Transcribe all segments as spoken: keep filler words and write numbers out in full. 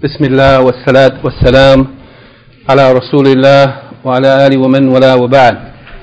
بسم الله والصلاة والسلام على رسول الله وعلى آله ومن ولا وبعد.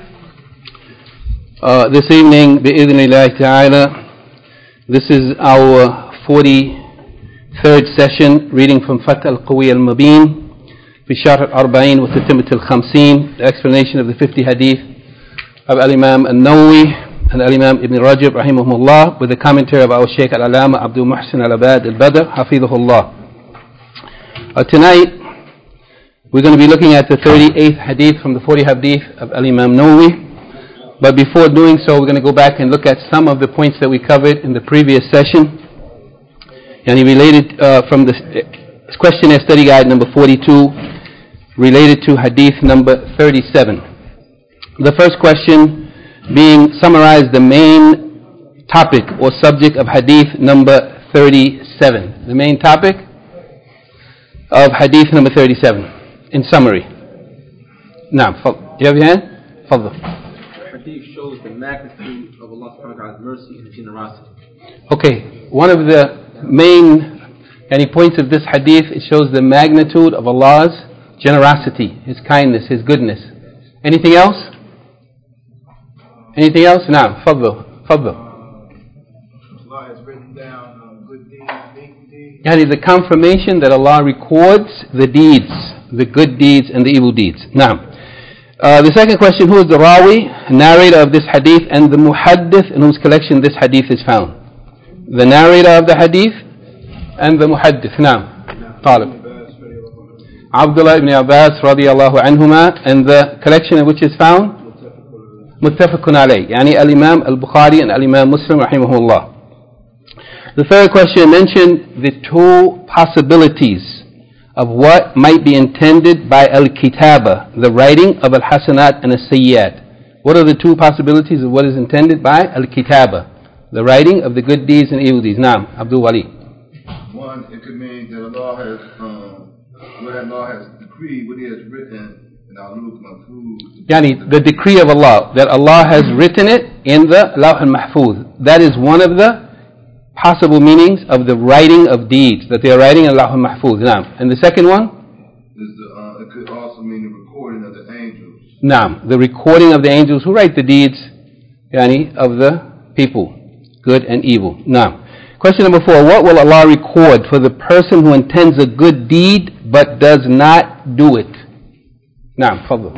Uh, this evening, بإذن الله تعالى, this is our forty-third session, reading from Fath al-Qawi al-Mubin, في شرح الأربعين وتتمة الخمسين, the explanation of the fifty hadith of Al-Imam al-Nawawi and Al-Imam Ibn Rajab rahimahullah, with the commentary of our Shaykh Al-Alama Abdul Muhsin Al-Abad Al-Badr hafidhahullah. Uh, tonight, we're going to be looking at the thirty-eighth hadith from the forty hadith of Al-Imam Nawawi. But before doing so, we're going to go back and look at some of the points that we covered in the previous session. And he related uh, from the questionnaire study guide number forty-two, related to hadith number thirty-seven. The first question being, summarize the main topic or subject of hadith number thirty-seven. The main topic of hadith number thirty-seven, in summary. Now, you have your hand? Fadl. The hadith shows the magnitude of Allah subhanahu wa ta'ala's mercy and generosity. Okay, one of the main any points of this hadith, it shows the magnitude of Allah's generosity, His kindness, His goodness. Anything else? Anything else? Now, Fadl. Fadl. Allah has written down um, good deeds, evil deeds. Yani the confirmation that Allah records the deeds, the good deeds and the evil deeds. Now, uh, the second question, who is the Rawi, narrator of this hadith, and the Muhaddith in whose collection this hadith is found? The narrator of the hadith and the Muhaddith. Now, Talib. Abdullah ibn Abbas radiyallahu anhuma, and the collection in which is found? Muttafaqun alayh, yani Al-Imam Al-Bukhari and Al-Imam Muslim rahimahullah. The third question mentioned the two possibilities of what might be intended by Al-Kitaba, the writing of Al-Hasanat and Al-Sayyat. What are the two possibilities of what is intended by Al-Kitaba, the writing of the good deeds and evil deeds? Naam, Abdul Wali. One, it could mean that Allah has, um, what Allah has decreed, what He has written in our Lawh al-Mahfuz. Yani, the decree of Allah, that Allah has written it in the Lawh al-Mahfuz. That is one of the possible meanings of the writing of deeds, that they are writing in Lawh al-Mahfuz. Naam. And the second one? Is the, uh, it could also mean the recording of the angels. Naam, the recording of the angels who write the deeds, yani, of the people, good and evil. Naam. Question number four, what will Allah record for the person who intends a good deed but does not do it? Naam, fadl.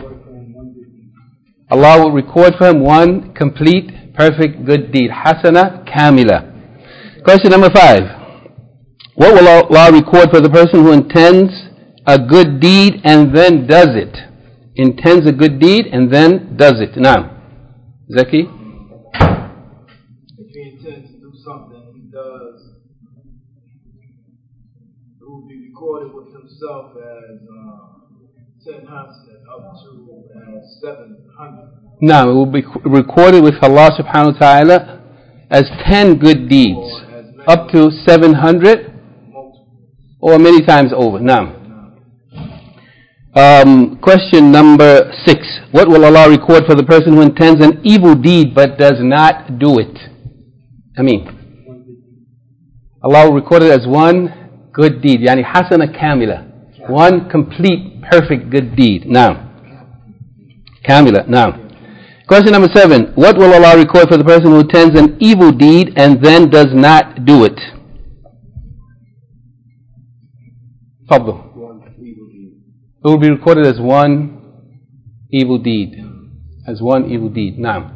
Allah will record for him one complete, perfect, good deed. Hasana kamila. Question number five. What will Allah record for the person who intends a good deed and then does it? Intends a good deed and then does it. Naam. Zaki? If he intends to do something, he does. It will be recorded with himself as uh, ten hasanat up to uh, seven hundred. Naam, it will be recorded with Allah subhanahu wa ta'ala as ten good deeds. Up to seven hundred or many times over. Naam. Um, question number six. What will Allah record for the person who intends an evil deed but does not do it? I mean, Allah will record it as one good deed. Yani hasana kamila. One complete, perfect good deed. Now, kamila. Now, question number seven. What will Allah record for the person who intends an evil deed and then does not do it? Fadl. It will be recorded as one evil deed. As one evil deed. Now,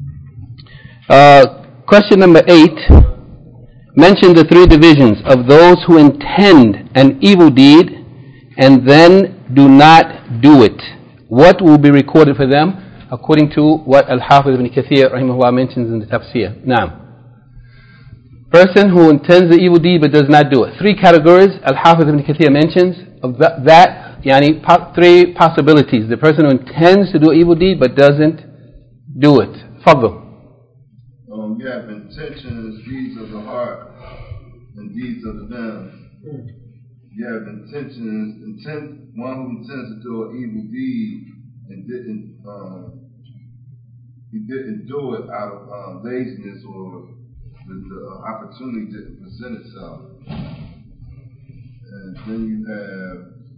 uh, question number eight. Mention the three divisions of those who intend an evil deed and then do not do it. What will be recorded for them? According to what Al-Hafiz ibn Kathir rahimahullah mentions in the tafsir. Now, person who intends the evil deed but does not do it. Three categories Al-Hafiz ibn Kathir mentions of that, that yani, po- three possibilities. The person who intends to do an evil deed but doesn't do it. Fadl. Um, you have intentions, deeds of the heart, and deeds of the limbs. You have intentions, intent, one who intends to do an evil deed and didn't, um, he didn't do it out of uh, laziness or the, the opportunity didn't present itself. And And then you have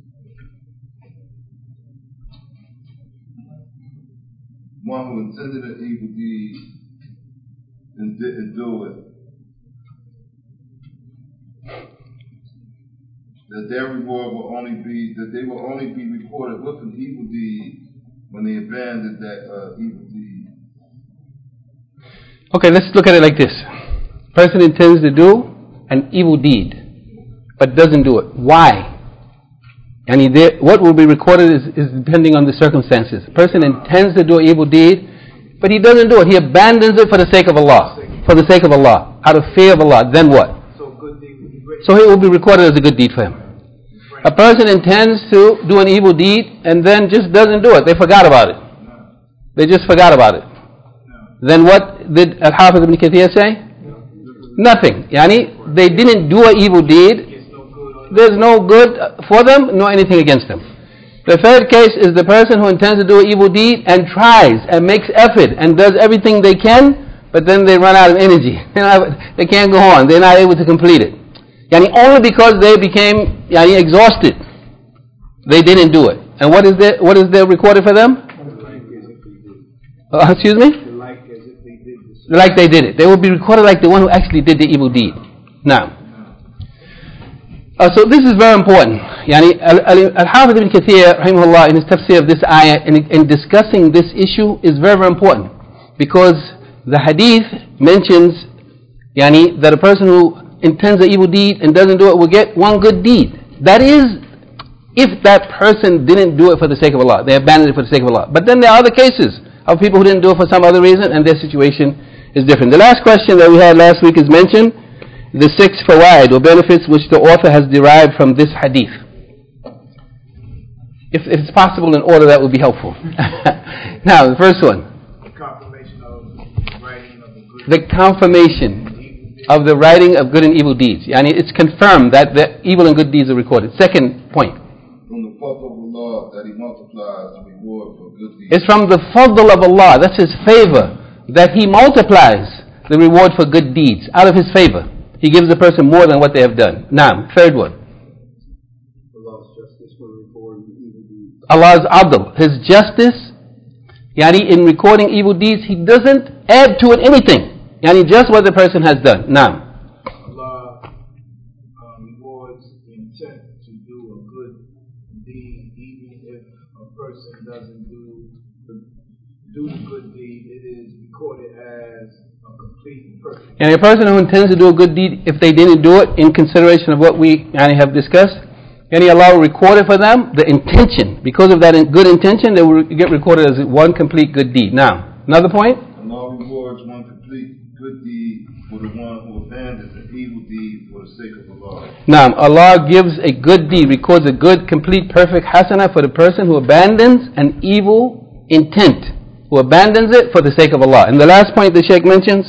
one who intended an evil deed and didn't do it. That their reward will only be, that they will only be recorded with an evil deed when they abandoned that uh, evil deed. Okay, let's look at it like this. Person intends to do an evil deed, but doesn't do it. Why? And he did, what will be recorded is, is depending on the circumstances. Person intends to do an evil deed, but he doesn't do it. He abandons it for the sake of Allah. For the sake of Allah. Out of fear of Allah. Then what? So it will be recorded as a good deed for him. A person intends to do an evil deed and then just doesn't do it. They forgot about it. They just forgot about it. Then what did Al-Hafiz ibn Kathir say? Nothing. Yani, they didn't do an evil deed. There's no good for them, nor anything against them. The third case is the person who intends to do an evil deed and tries and makes effort and does everything they can, but then they run out of energy. They can't go on. They're not able to complete it. Yani only because they became yani exhausted, they didn't do it. And what is there? What is there recorded for them? Uh, excuse me? Like they did it. They will be recorded like the one who actually did the evil deed. Now, uh, so this is very important. Yani Al-Hafiz ibn Kathir, rahimahullah, in his tafsir of this ayah, in, in discussing this issue, is very, very important, because the hadith mentions yani that a person who intends an evil deed and doesn't do it will get one good deed. That is, if that person didn't do it for the sake of Allah, they abandoned it for the sake of Allah. But then there are other cases of people who didn't do it for some other reason, and their situation is different. The last question that we had last week is mentioned, the six fawaid, or benefits, which the author has derived from this hadith. If, if it's possible in order, that would be helpful. Now, the first one. The confirmation of the writing of the good. The confirmation of the writing of good and evil deeds. Yani it's confirmed that the evil and good deeds are recorded. Second point. From the fadl of Allah that He multiplies the reward for good deeds. It's from the fadl of Allah, that's His favor, that He multiplies the reward for good deeds. Out of His favor, He gives the person more than what they have done. Now, third one. Allah's justice will record evil deeds. Allah's adl, His justice, yani in recording evil deeds, He doesn't add to it anything. Yani just what the person has done. Now, Allah um, rewards the intent to do a good deed, even if a person doesn't do the, do the good deed. It is recorded as a complete and perfect. and a person who intends to do a good deed, if they didn't do it in consideration of what we yani, have discussed, yani Allah will record it for them, the intention. Because of that good intention, they will get recorded as one complete good deed. Now, another point. Allah rewards one complete good deed for the one who abandons an evil deed for the sake of Allah. Now, Allah gives a good deed, records a good, complete, perfect hasanah for the person who abandons an evil intent, who abandons it for the sake of Allah. And the last point the Shaykh mentions,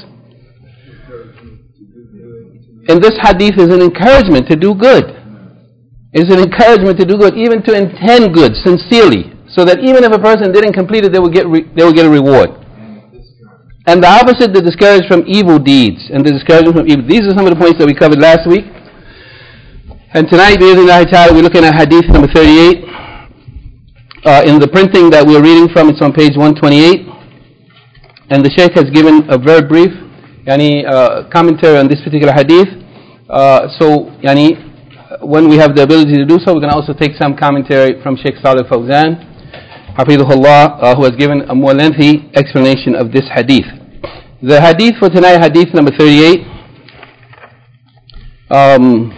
in this hadith is an encouragement to do good. It's an encouragement to do good, even to intend good sincerely, so that even if a person didn't complete it, they will get re- they will get a reward. And the opposite, the discouraged from evil deeds, and the discouragement from evil. These are some of the points that we covered last week. And tonight, bi'idhnillahi ta'ala, we're looking at hadith number thirty-eight. Uh, in the printing that we're reading from, it's on page one twenty-eight. And the Shaykh has given a very brief yani, uh, commentary on this particular hadith. Uh, so, yani, when we have the ability to do so, we're going to also take some commentary from Shaykh Salih Fawzan, Hafidhullah, uh, who has given a more lengthy explanation of this hadith. The hadith for tonight, hadith number thirty-eight, um,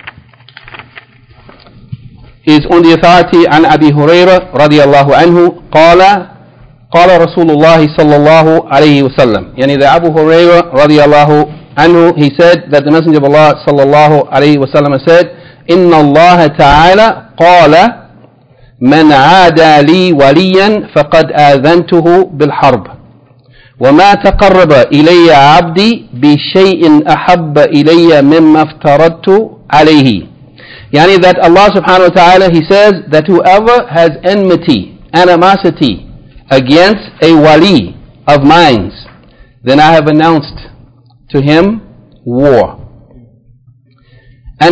is on the authority عن أبي هريرة رضي الله عنه قال قال رسول الله صلى الله عليه وسلم. يعني the Abu Hurairah رضي الله عنه, he said that the Messenger of Allah صلى الله عليه وسلم said, إن الله تعالى قال من عادى لي وليا فقد آذنته بالحرب وما تقرب إلي عبدي بشيء أحب إلي مما افترضت عليه. Yani that Allah subhanahu wa ta'ala, He says that whoever has enmity, animosity against a wali of mine, then I have announced to him war. And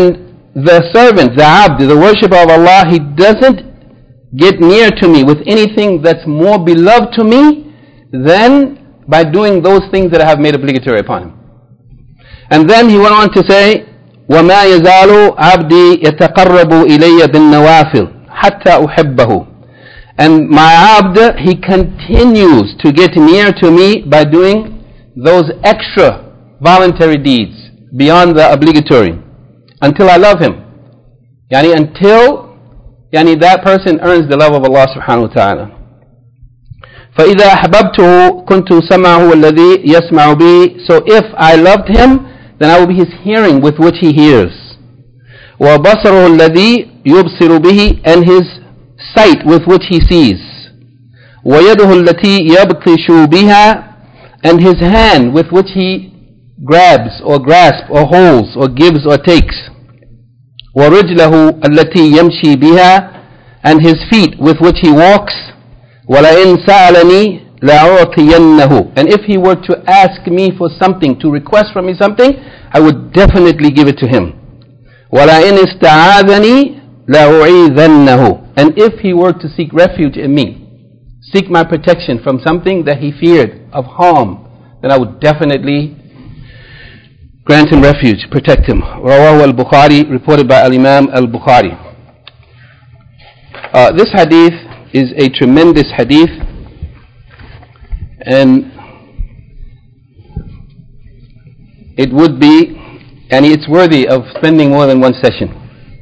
the servant, the abd, the worshipper of Allah, he doesn't get near to me with anything that's more beloved to me than by doing those things that I have made obligatory upon him. And then he went on to say, وَمَا يَزَالُ عَبْدِي يَتَقَرَّبُ إِلَيَّ بِالنَّوَافِلِ حَتَّى أُحِبَّهُ. And my abd, he continues to get near to me by doing those extra voluntary deeds beyond the obligatory until I love him. Yani until yani that person earns the love of Allah subhanahu wa ta'ala. فَإِذَا أَحْبَبْتُهُ كُنْتُ سَمْعَهُ الَّذِي يَسْمَعُ بِهِ. So if I loved him, then I will be his hearing with which he hears. وَبَصَرُهُ الَّذِي يُبْصِرُ بِهِ. And his sight with which he sees. وَيَدُهُ الَّتِي يَبْطِشُ بِهَا. And his hand with which he grabs or grasps or holds or gives or takes. وَرِجْلَهُ الَّتِي يَمْشِي بِهَا. And his feet with which he walks. وَلَئِنْ سَأَلَنِي لَأُعْطِيَنَّهُ. And if he were to ask me for something, to request from me something, I would definitely give it to him. وَلَئِنْ اسْتَعَاذَنِي لَأُعِيذَنَّهُ. And if he were to seek refuge in me, seek my protection from something that he feared of harm, then I would definitely grant him refuge, protect him. Rawahu al-Bukhari, reported by al-Imam al-Bukhari. Uh, this hadith is a tremendous hadith, and it would be, and it's worthy of spending more than one session.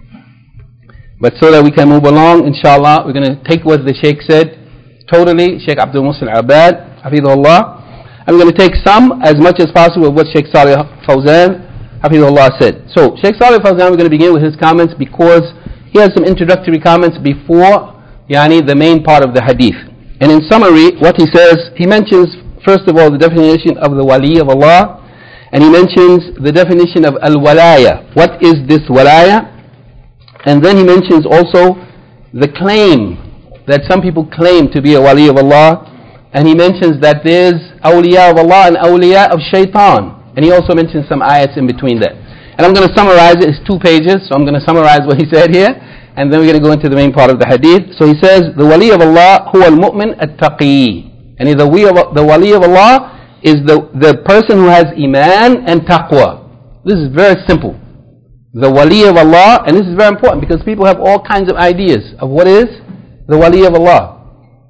But so that we can move along, inshallah, we're going to take what the Shaykh said totally, Shaykh Abdul Muhsin Al-Abbad, Hafidhullah. I'm going to take some, as much as possible, of what Shaykh Salih Fawzan, Hafidhullah, said. So, Shaykh Salih Fawzan, we're going to begin with his comments because he has some introductory comments before Yani the main part of the hadith. And in summary, what he says, he mentions first of all the definition of the wali of Allah, and he mentions the definition of al-walaya. What is this walaya? And then he mentions also the claim that some people claim to be a wali of Allah, and he mentions that there's awliya of Allah and awliya of shaitan, and he also mentions some ayats in between that. And I'm going to summarize it. It's two pages, so I'm going to summarize what he said here. And then we're going to go into the main part of the hadith. So he says, the wali of Allah, huwa al-mu'min at-taqi. And the wali of, the wali of Allah is the, the person who has iman and taqwa. This is very simple. The wali of Allah, and this is very important because people have all kinds of ideas of what is the wali of Allah.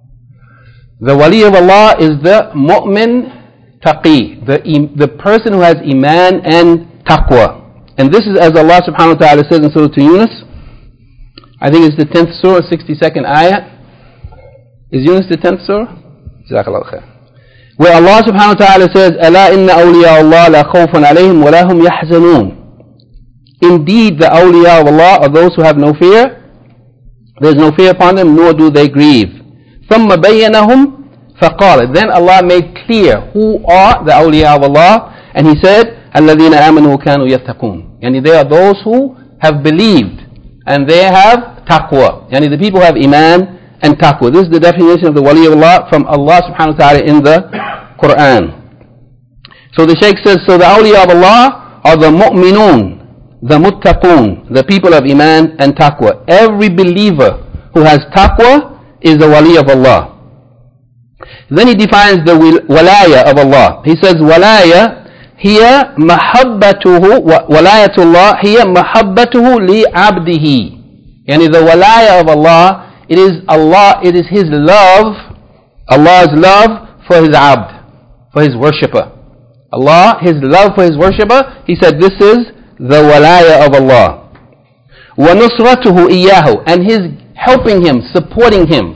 The wali of Allah is the mu'min taqi, the, the person who has iman and taqwa. And this is as Allah subhanahu wa ta'ala says in Surah Yunus. I think it's the tenth surah, sixty-second ayah. Is Yunus the tenth surah? Jazakallahu khair. Where Allah subhanahu wa ta'ala says, أَلَا إِنَّ أَوْلِيَاءَ اللَّهِ لَا خَوْفٌ عَلَيْهِمْ وَلَا هُمْ يَحْزَنُونَ. Indeed, the awliya of Allah are those who have no fear. There is no fear upon them, nor do they grieve. ثُمَّ بَيَّنَهُمْ فَقَالَ. Then Allah made clear who are the awliya of Allah, and He said, الَّذِينَ آمَنُوا كَانُوا يَتَّقُونَ. Yani they are those who have believed, and they have taqwa. Yani the people have iman and taqwa. This is the definition of the wali of Allah from Allah subhanahu wa ta'ala in the Quran. So the Shaykh says, so the awliya of Allah are the mu'minun, the muttaqun, the people of iman and taqwa. Every believer who has taqwa is the wali of Allah. Then he defines the walaya of Allah. He says, walaya هي محبته ولاية الله هي محبته لعبده. Yani the walaya of Allah, it is Allah, it is His love, Allah's love for His abd, for His worshipper. Allah, His love for His worshipper, He said this is the walaya of Allah. وَنُصْرَتُهُ إِيَّاهُ. And His helping him, supporting him.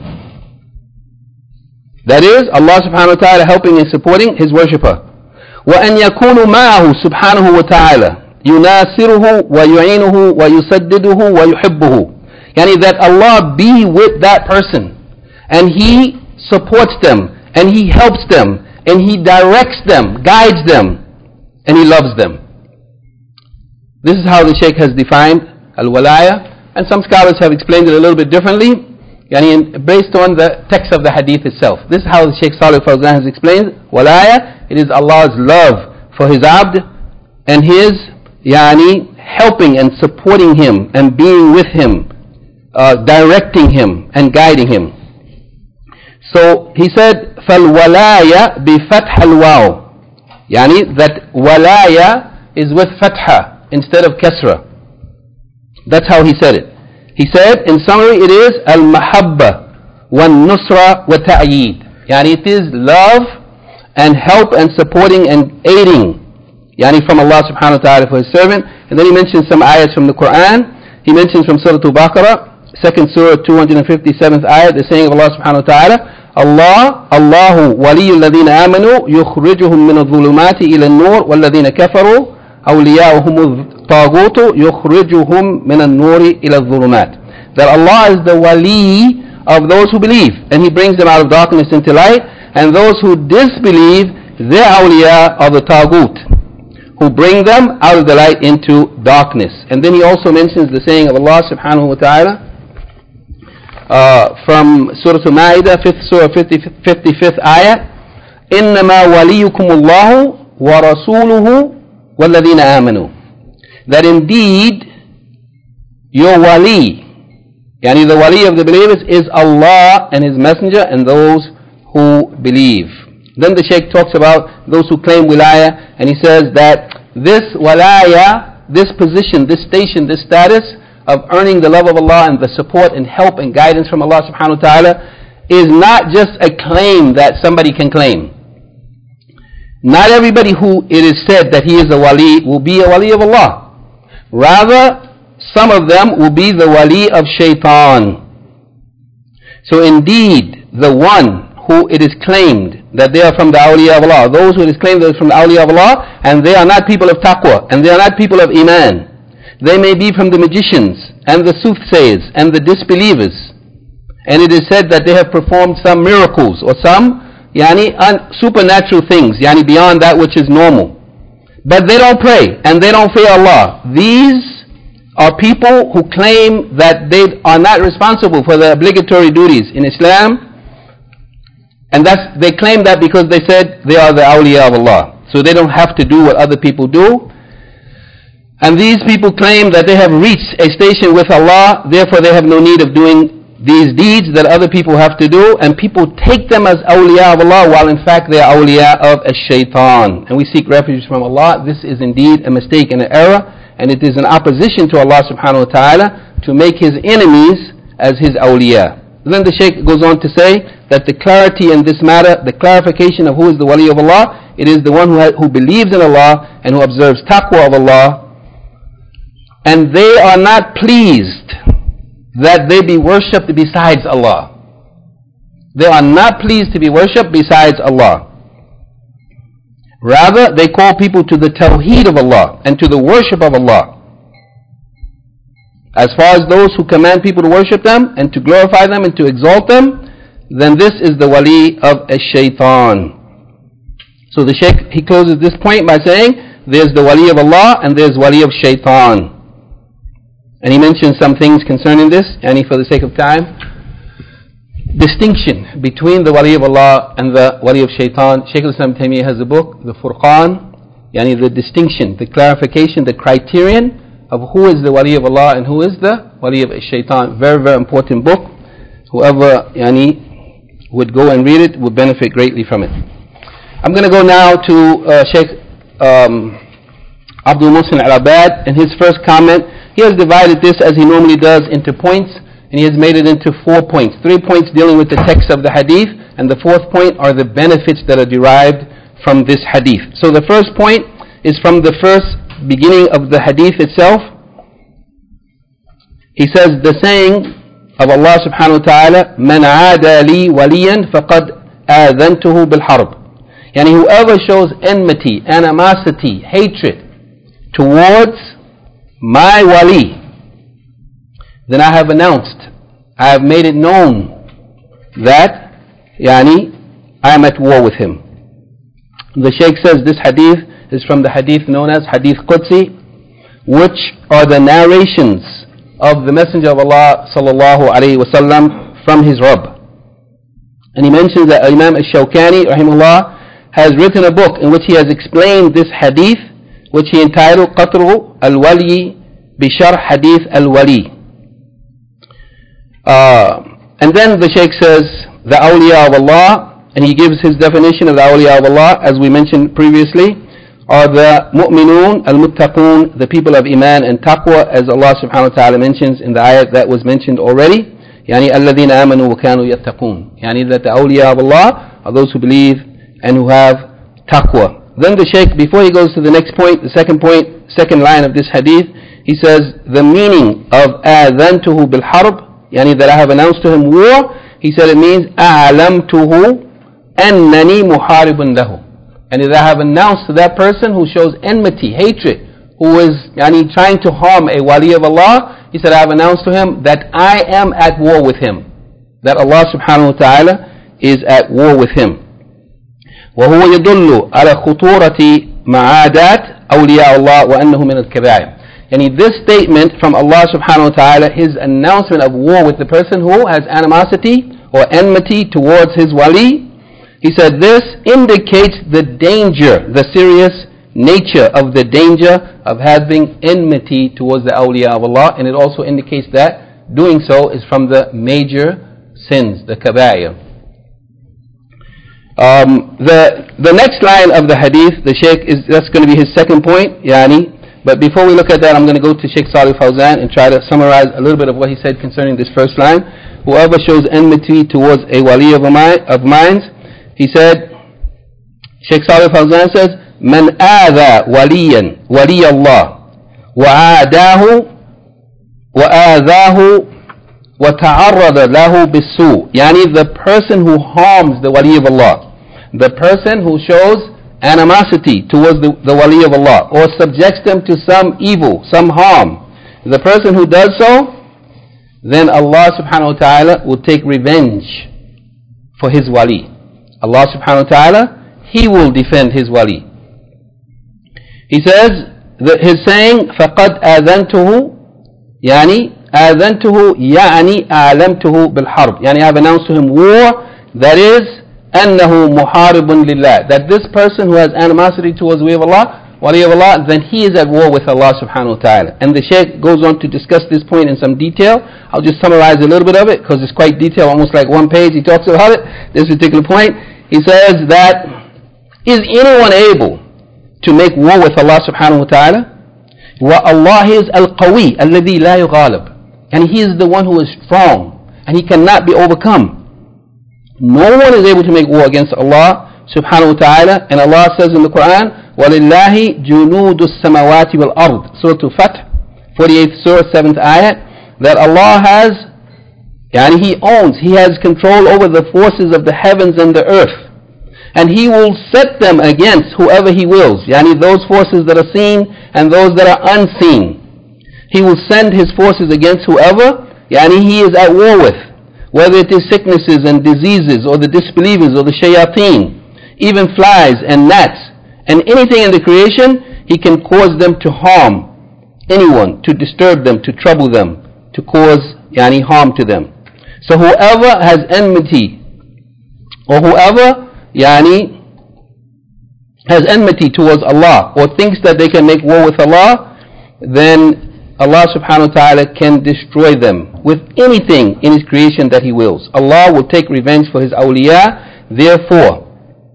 That is, Allah subhanahu wa ta'ala helping and supporting His worshipper. وأن يكون معه سبحانه وتعالى يناصره ويعينه ويسدده ويحبه. Yani that Allah be with that person and He supports them and He helps them and He directs them, guides them, and He loves them. This is how the Shaykh has defined al-walaya, and some scholars have explained it a little bit differently, yani based on the text of the hadith itself. This is how the Shaykh Salih Fawzan has explained walaya. It is Allah's love for His abd and His yani helping and supporting him and being with him, uh, directing him and guiding him. So he said, فَالْوَلَايَ بِفَتْحَ الْوَاوِ, يعني that walaya is with fatha instead of kasra. That's how he said it. He said, in summary, it is al-mahabba wa-nusra wa-ta'yeed. Yani it is love and help and supporting and aiding, yani from Allah subhanahu wa ta'ala for his servant. And then he mentions some ayahs from the Quran. He mentions from Surah Al-Baqarah, second surah, two hundred fifty-seventh ayah, the saying of Allah subhanahu wa ta'ala, Allah, Allahu waliyul ladhina amanu yukhrijuhum min adh-dhulumati ila an-nur wal ladhina kafaru awliya'uhum الطاغوت يخرجهم من النور إلى الظلمات. That Allah is the wali of those who believe, and He brings them out of darkness into light, and those who disbelieve, their awliya are the taghut, who bring them out of the light into darkness. And then he also mentions the saying of Allah subhanahu wa ta'ala uh, from Surah Al-Ma'idah, fifth surah, fifty-fifth ayah, إِنَّمَا وَلِيُّكُمُ اللَّهُ وَرَسُولُهُ وَالَّذِينَ آمَنُوا. That indeed your wali, yani the wali of the believers, is Allah and His Messenger and those who believe. Then the Shaykh talks about those who claim wilaya, and he says that this walaya, this position, this station, this status of earning the love of Allah and the support and help and guidance from Allah subhanahu wa ta'ala is not just a claim that somebody can claim. Not everybody who it is said that he is a wali will be a wali of Allah. Rather, some of them will be the wali of shaitan. So indeed, the one who it is claimed that they are from the awliya of Allah, those who it is claimed that they are from the awliya of Allah, and they are not people of taqwa, and they are not people of iman. They may be from the magicians, and the soothsayers, and the disbelievers. And it is said that they have performed some miracles, or some yani, un- supernatural things, yani beyond that which is normal. But they don't pray and they don't fear Allah. These are people who claim that they are not responsible for the obligatory duties in Islam, and that's, they claim that because they said they are the awliya of Allah, so they don't have to do what other people do. And these people claim that they have reached a station with Allah, therefore they have no need of doing these deeds that other people have to do, and people take them as awliya of Allah while in fact they are awliya of a shaitan. And we seek refuge from Allah. This is indeed a mistake and an error, and it is an opposition to Allah subhanahu wa ta'ala to make His enemies as His awliya. Then the Shaykh goes on to say that the clarity in this matter, the clarification of who is the wali of Allah, it is the one who, ha- who believes in Allah and who observes taqwa of Allah, and they are not pleased that they be worshipped besides Allah. They are not pleased to be worshipped besides Allah. Rather, they call people to the tawheed of Allah and to the worship of Allah. As far as those who command people to worship them and to glorify them and to exalt them, then this is the wali of a shaitan. So the Shaykh, he closes this point by saying, there's the wali of Allah and there's wali of shaitan. And he mentions some things concerning this, and for the sake of time, distinction between the wali of Allah and the wali of shaitan. Shaykh al-Islam Taymiyyah has a book, the Furqan, yani the distinction, the clarification, the criterion of who is the wali of Allah and who is the wali of shaitan. Very, very important book. Whoever yani, would go and read it would benefit greatly from it. I'm going to go now to uh, Shaykh um, Abdul Muhsin Al-Abad, and his first comment. He has divided this as he normally does into points, and he has made it into four points. Three points dealing with the text of the hadith, and the fourth point are the benefits that are derived from this hadith. So the first point is from the first beginning of the hadith itself. He says the saying of Allah subhanahu wa ta'ala, مَنْ عَادَى لِي وَلِيًّا فَقَدْ آذَنْتُهُ بِالْحَرْبِ. Yani whoever shows enmity, animosity, hatred towards my wali, then I have announced, I have made it known that yani, I am at war with him. The Shaykh says this hadith is from the hadith known as Hadith Qudsi, which are the narrations of the Messenger of Allah sallallahu alayhi wa sallam from his Rabb. And he mentions that Imam al-Shawkani rahimahullah has written a book in which he has explained this hadith which he entitled Qatru al-Wali Bisharh Hadith al-Wali. Uh, and then the Shaykh says, the awliya of Allah, and he gives his definition of the awliya of Allah, as we mentioned previously, are the mu'minun al-muttaqun, the people of iman and taqwa, as Allah subhanahu wa ta'ala mentions in the ayat that was mentioned already. Yani alladhina amanu wa kanu yattaqun. Yani that the awliya of Allah are those who believe and who have taqwa. Then the Shaykh, before he goes to the next point, the second point, second line of this hadith, he says the meaning of آذنته بالحرب, yani that I have announced to him war, he said it means أعلمته أنني محارب له. And that I have announced to that person who shows enmity, hatred, who is yani, trying to harm a wali of Allah, he said I have announced to him that I am at war with him. That Allah subhanahu wa ta'ala is at war with him. وهو يدل على خطورة معاداة أولياء الله وأنه من الكبائر. Yani this statement from Allah subhanahu wa ta'ala, his announcement of war with the person who has animosity or enmity towards his wali, he said this indicates the danger, the serious nature of the danger of having enmity towards the awliya of Allah, and it also indicates that doing so is from the major sins, the kaba'ir. Um, the the next line of the hadith, the Shaykh is that's going to be his second point, yani. But before we look at that, I'm going to go to Shaykh Salih Fawzan and try to summarize a little bit of what he said concerning this first line. Whoever shows enmity towards a wali of, mine, of mine, he said, Shaykh Salih Fawzan says, من آذى وليا ولي الله وعاداه وآذاه وتعرض له بالسوء. Yani the person who harms the wali of Allah, the person who shows animosity towards the, the wali of Allah, or subjects them to some evil, some harm, the person who does so, then Allah subhanahu wa ta'ala will take revenge for his wali. Allah subhanahu wa ta'ala, he will defend his wali. He says, that his saying, فَقَدْ آذَنْتُهُ يعني آذَنْتُهُ يعني أعلمته بالحرب. Yani I have announced to him war, that is, أنه محارب لله, that this person who has animosity towards wali of Allah, wali of Allah, then he is at war with Allah subhanahu wa ta'ala. And the Shaykh goes on to discuss this point in some detail. I'll just summarize a little bit of it because it's quite detailed, almost like one page. He talks about it, this particular point. He says that, is anyone able to make war with Allah subhanahu wa ta'ala? Wa Allah is al-qawi, alladhi la yughalib. And he is the one who is strong and he cannot be overcome. No one is able to make war against Allah subhanahu wa ta'ala. And Allah says in the Quran, وَلِلَّهِ جُنُودُ السَّمَوَاتِ وَالْأَرْضِ, Surah Al-Fath, forty-eighth Surah, seventh ayat, that Allah has, yani He owns, He has control over the forces of the heavens and the earth. And He will set them against whoever He wills, yani those forces that are seen and those that are unseen. He will send His forces against whoever, yani He is at war with. Whether it is sicknesses and diseases or the disbelievers or the shayateen, even flies and gnats and anything in the creation, he can cause them to harm anyone, to disturb them, to trouble them, to cause yani, harm to them. So whoever has enmity or whoever yani, has enmity towards Allah or thinks that they can make war with Allah, then Allah subhanahu wa ta'ala can destroy them with anything in His creation that He wills. Allah will take revenge for His awliya. Therefore,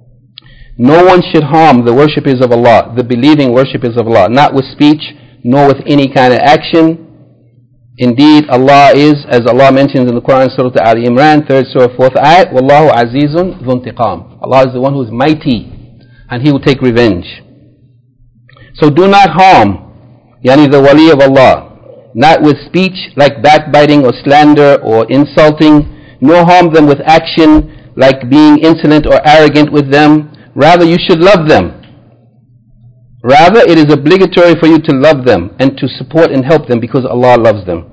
no one should harm the worshippers of Allah, the believing worshippers of Allah, not with speech, nor with any kind of action. Indeed, Allah is, as Allah mentions in the Quran, Surah Ali Imran, third Surah, fourth ayat, Wallahu azizun dhu intiqam. Allah is the one who is mighty, and He will take revenge. So do not harm yani the wali of Allah, not with speech like backbiting or slander or insulting, nor harm them with action like being insolent or arrogant with them. Rather, you should love them. Rather, it is obligatory for you to love them and to support and help them because Allah loves them.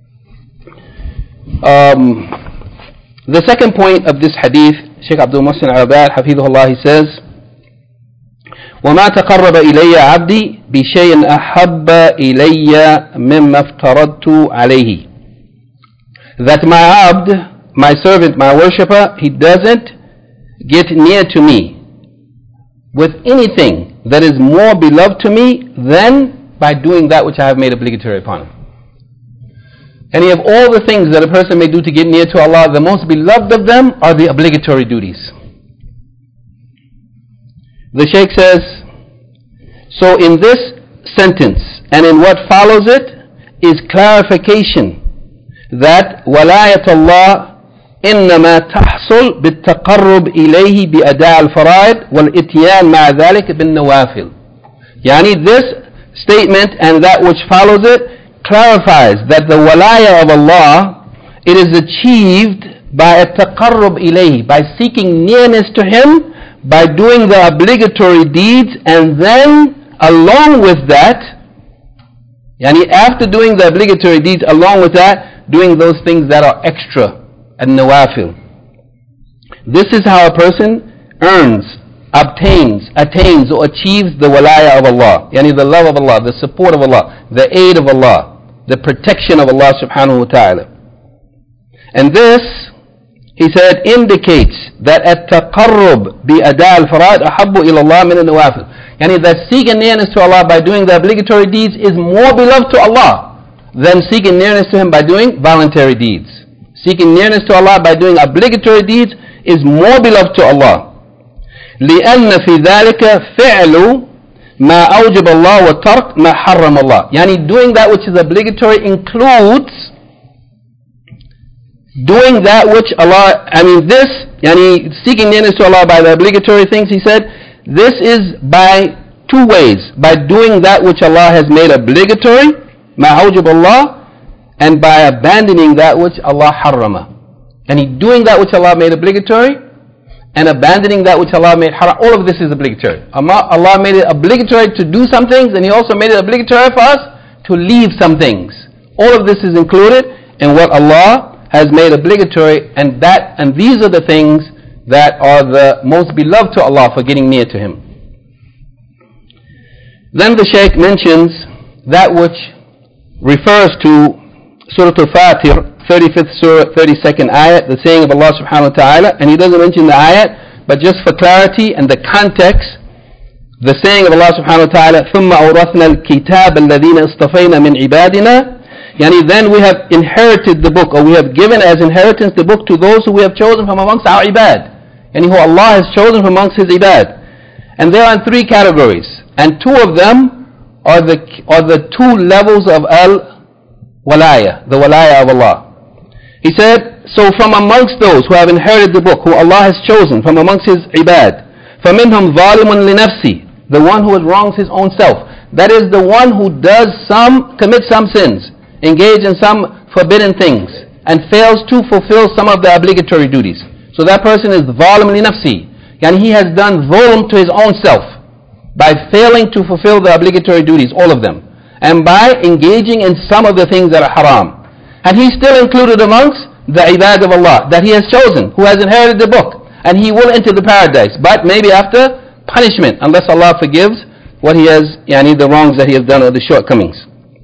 Um, the second point of this hadith, Shaykh Abdul Muhsin Al-Abbad, Hafidhullah, he says, وما تقرب إلي عبدي بشيء أحب إلي مما افترضت عليه. That my abd, my servant, my worshipper, he doesn't get near to me with anything that is more beloved to me than by doing that which I have made obligatory upon him. Any of all the things that a person may do to get near to Allah, the most beloved of them are the obligatory duties. The Shaykh says, so in this sentence and in what follows it is clarification that ولاية الله إنما تحصل بالتقرب إليه بأداء الفرائض والإتيان مع ذلك بالنوافل. يعني this statement and that which follows it clarifies that the walaya of Allah, it is achieved by a taqarrub ilayhi, by seeking nearness to Him, by doing the obligatory deeds, and then along with that, yani after doing the obligatory deeds, along with that, doing those things that are extra, and-nawafil. This is how a person earns, obtains, attains or achieves the walaya of Allah, yani the love of Allah, the support of Allah, the aid of Allah, the protection of Allah subhanahu wa ta'ala. And this, he said, indicates that at-taqarrub bi-ada' al-fara'id ahabbu ila Allah min al-nawafil. Yani that seeking nearness to Allah by doing the obligatory deeds is more beloved to Allah than seeking nearness to Him by doing voluntary deeds. Seeking nearness to Allah by doing obligatory deeds is more beloved to Allah. لأن في ذلك فعل ما أوجب الله وترك ما حرم الله. يعني doing that which is obligatory includes doing that which Allah, I mean this, yani seeking nearness to Allah by the obligatory things, he said, this is by two ways. By doing that which Allah has made obligatory, ما أوجب الله, and by abandoning that which Allah harrama. And he doing that which Allah made obligatory and abandoning that which Allah made haram. All of this is obligatory. Allah made it obligatory to do some things, and He also made it obligatory for us to leave some things. All of this is included in what Allah has made obligatory, and that and these are the things that are the most beloved to Allah for getting near to Him. Then the Shaykh mentions that which refers to Surah Al-Fatir, thirty-fifth Surah, thirty-second ayat, the saying of Allah subhanahu wa ta'ala, and he doesn't mention the ayat, but just for clarity and the context, the saying of Allah subhanahu wa ta'ala, ثُمَّ أَوْرَثْنَا الْكِتَابَ الَّذِينَ اصْطَفَيْنَا مِنْ عِبَادِنَا, yani then we have inherited the book, or we have given as inheritance the book to those who we have chosen from amongst our ibad, yani who Allah has chosen from amongst His ibad. And they are in three categories, and two of them are the, are the two levels of al-walaya, the walaya of Allah. He said, so from amongst those who have inherited the book, who Allah has chosen from amongst His ibad, فَمِنْهُمْ ظَالِمٌ لِنَفْسِهِ, the one who wrongs his own self. That is the one who does some, commits some sins, engage in some forbidden things, and fails to fulfill some of the obligatory duties. So that person is ظَالِمٌ لِنَفْسِهِ, and he has done zulm to his own self by failing to fulfill the obligatory duties, all of them, and by engaging in some of the things that are haram. And he's still included amongst the ibad of Allah that He has chosen, who has inherited the book, and he will enter the paradise, but maybe after punishment, unless Allah forgives what he has, yani the wrongs that he has done or the shortcomings.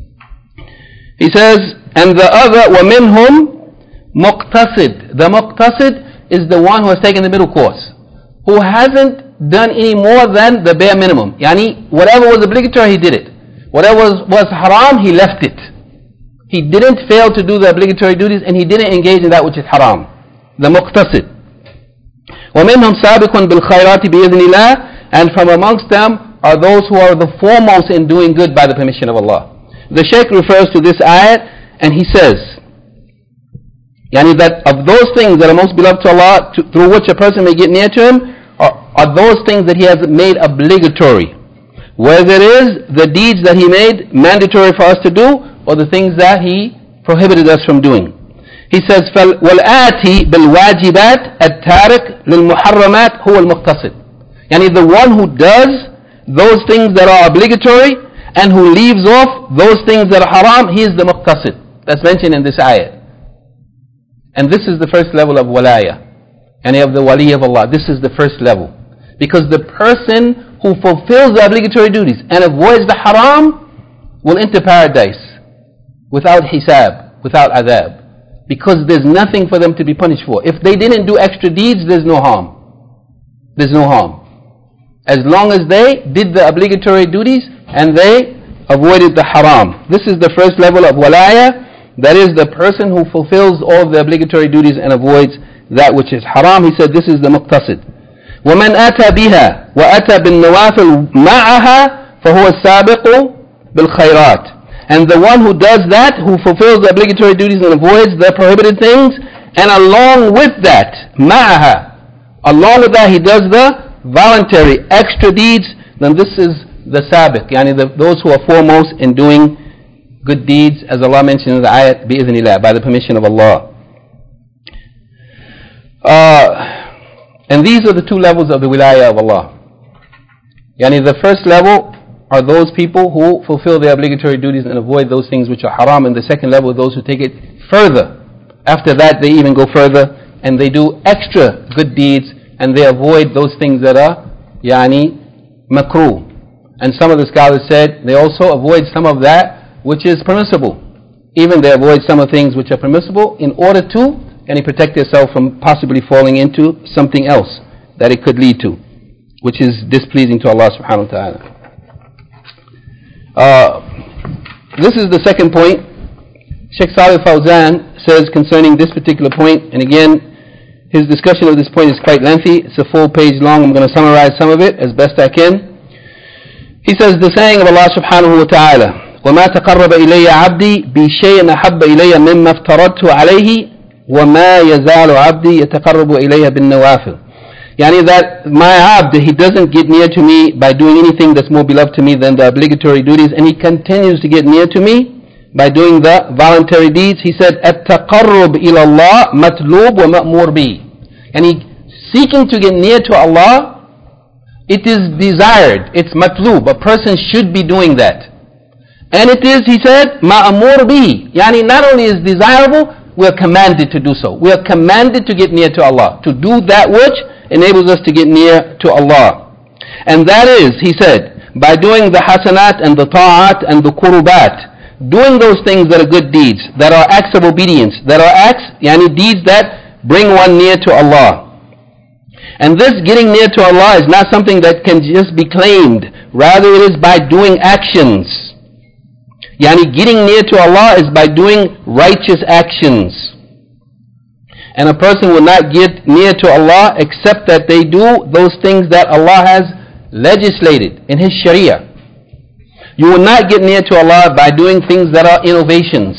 He says, and the other, وَمِنْهُمْ مُقْتَصِد. The muqtasid is the one who has taken the middle course, who hasn't done any more than the bare minimum. Yani whatever was obligatory, he did it. Whatever was, was haram, he left it. He didn't fail to do the obligatory duties, and he didn't engage in that which is haram. The muqtasid. وَمِنْهُمْ سَابِقٌ بِالْخَيْرَاتِ بِإِذْنِ اللَّهِ, and from amongst them are those who are the foremost in doing good by the permission of Allah. The Shaykh refers to this ayat, and he says, yani that of those things that are most beloved to Allah, to, through which a person may get near to Him, are, are those things that He has made obligatory. Whether it is the deeds that He made mandatory for us to do, or the things that He prohibited us from doing. He says, وَالْآتِي بِالْوَاجِبَاتِ التَّارِكِ لِلْمُحَرَّمَاتِ هُوَ الْمُقْتَصِدِ. Yani the one who does those things that are obligatory and who leaves off those things that are haram, he is the muqtasid. That's mentioned in this ayat. And this is the first level of walaya, and of the wali of Allah. This is the first level. Because the person who fulfills the obligatory duties and avoids the haram will enter paradise without hisab, without adab. Because there's nothing for them to be punished for. If they didn't do extra deeds, there's no harm. There's no harm. as long as they did the obligatory duties and they avoided the haram. This is the first level of walaya. That is the person who fulfills all the obligatory duties and avoids that which is haram. He said this is the muqtasid. وَمَنْ أَتَى بِهَا وَأَتَى بِالنَّوَافِلِ مَعَهَا فَهُوَ السَّابِقُ بِالْخَيْرَاتِ. And the one who does that, who fulfills the obligatory duties and avoids the prohibited things, and along with that, مَعَهَا, along with that he does the voluntary extra deeds, then this is the sabiq, yani the, those who are foremost in doing good deeds, as Allah mentioned in the ayat, bi'idhnillah, by the permission of Allah. Uh, and these are the two levels of the wilayah of Allah. Yani the first level are those people who fulfill their obligatory duties and avoid those things which are haram, and the second level are those who take it further. After that they even go further and they do extra good deeds and they avoid those things that are yani makruh. And some of the scholars said they also avoid some of that which is permissible. Even they avoid some of the things which are permissible in order to and he protect yourself from possibly falling into something else that it could lead to, which is displeasing to Allah subhanahu wa ta'ala. Uh, this is the second point. Shaykh Salih Fawzan says concerning this particular point, and again his discussion of this point is quite lengthy, it's a full page long, I'm going to summarize some of it as best I can. He says the saying of Allah subhanahu wa ta'ala, وَمَا تَقَرَّبَ إِلَيَّ عَبْدِي بِشَيْءٍ أَحَبَّ إِلَيَّ مِمَّا افْتَرَضْتُ عَلَيْهِ وَمَا يَزَالُ عَبْدِي يَتَقَرَّبُ إِلَيَّ بِالنَّوَافِلِ. Yani that my abd, he doesn't get near to me by doing anything that's more beloved to me than the obligatory duties, and he continues to get near to me by doing the voluntary deeds. He said, التقرب إلى الله مطلوب ومأمور به. And he seeking to get near to Allah, it is desired, it's matlub, a person should be doing that. And it is, he said, ma'amur bihi. Yani not only is desirable, we are commanded to do so. We are commanded to get near to Allah, to do that which enables us to get near to Allah. And that is, he said, by doing the hasanat and the ta'at and the qurubat, doing those things that are good deeds, that are acts of obedience, that are acts, yani deeds that bring one near to Allah. And this getting near to Allah is not something that can just be claimed. Rather, it is by doing actions. Yani getting near to Allah is by doing righteous actions. And a person will not get near to Allah except that they do those things that Allah has legislated in His Sharia. You will not get near to Allah by doing things that are innovations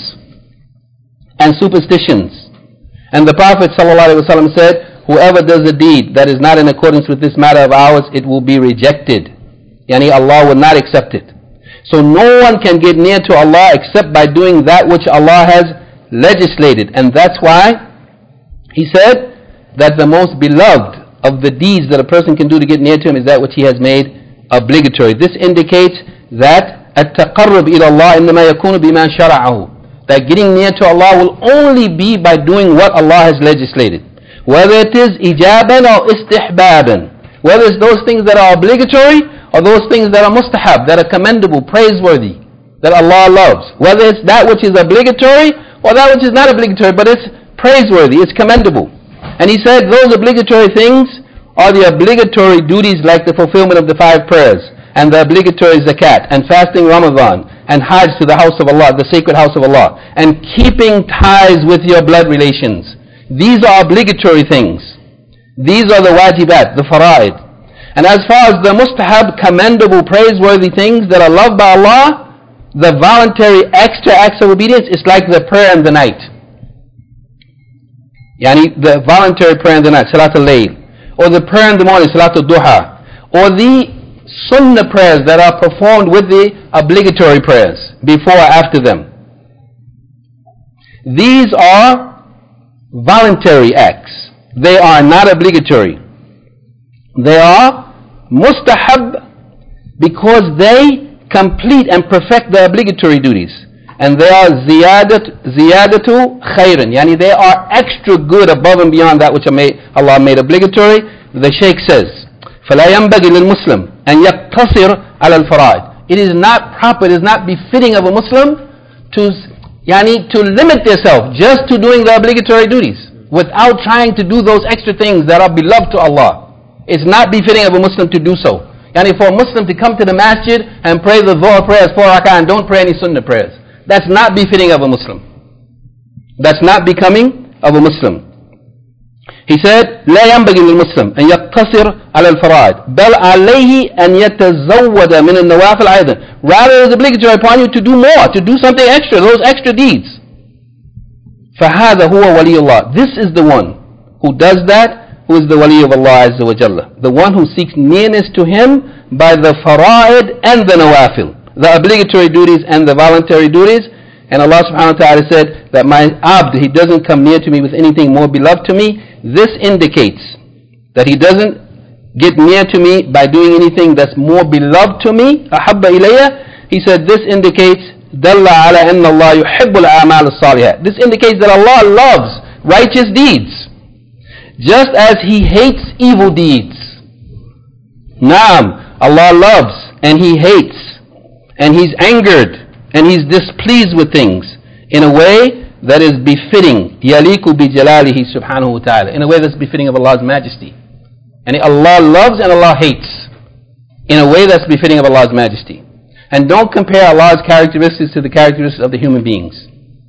and superstitions. And the Prophet ﷺ said, whoever does a deed that is not in accordance with this matter of ours, it will be rejected. Yani Allah will not accept it. So no one can get near to Allah except by doing that which Allah has legislated. And that's why he said that the most beloved of the deeds that a person can do to get near to Him is that which he has made obligatory. This indicates that التقرب إلى الله إنما يكون بما شرعه. That getting near to Allah will only be by doing what Allah has legislated. Whether it is ijaban or istihbaban. Whether it's those things that are obligatory or those things that are mustahab, that are commendable, praiseworthy, that Allah loves. Whether it's that which is obligatory or that which is not obligatory, but it's praiseworthy, it's commendable. And he said those obligatory things are the obligatory duties like the fulfillment of the five prayers, and the obligatory zakat, and fasting Ramadan, and hajj to the house of Allah, the sacred house of Allah, and keeping ties with your blood relations. These are obligatory things. These are the wajibat, the fara'id. And as far as the mustahab, commendable, praiseworthy things that are loved by Allah, the voluntary extra acts of obedience is like the prayer in the night. Yani the voluntary prayer in the night, Salatul Layl, or the prayer in the morning, Salatul Duha, or the sunnah prayers that are performed with the obligatory prayers before or after them. These are voluntary acts. They are not obligatory. They are mustahab because they complete and perfect the obligatory duties. And they are ziyadat, ziyadatu khairan. Yani they are extra good above and beyond that which Allah made obligatory. The Shaykh says, فَلَا يَنْبَغِي لِلْمُسْلِمِ أَنْ يَقْتَصِرْ عَلَى الْفَرَائِضِ. It is not proper, it is not befitting of a Muslim to, yani, to limit yourself just to doing the obligatory duties without trying to do those extra things that are beloved to Allah. It's not befitting of a Muslim to do so. Yani for a Muslim to come to the masjid and pray the Dhuhr prayers, four rak'ah, and don't pray any sunnah prayers. That's not befitting of a Muslim. That's not becoming of a Muslim. He said, لا ينبغي للمسلم أن يقتصر على الفرائض بل عليه أن يتزود من النوافل أيضا. Rather, it is obligatory upon you to do more, to do something extra, those extra deeds. فهذا هو ولي الله. This is the one who does that, who is the wali of Allah Azza wa Jalla. The one who seeks nearness to Him by the fara'id and the nawafil, the obligatory duties and the voluntary duties. And Allah subhanahu wa ta'ala said that my abd, he doesn't come near to me with anything more beloved to me. This indicates that he doesn't get near to me by doing anything that's more beloved to me. أحب إلي. He said this indicates دل على أن الله يحب الأعمال الصالحة. This indicates that Allah loves righteous deeds, just as He hates evil deeds. Naam, Allah loves and He hates and He's angered and He's displeased with things in a way that is befitting, yaliku bi jalalihi subhanahu wa ta'ala, in a way that's befitting of Allah's majesty. And Allah loves and Allah hates in a way that's befitting of Allah's majesty. And don't compare Allah's characteristics to the characteristics of the human beings.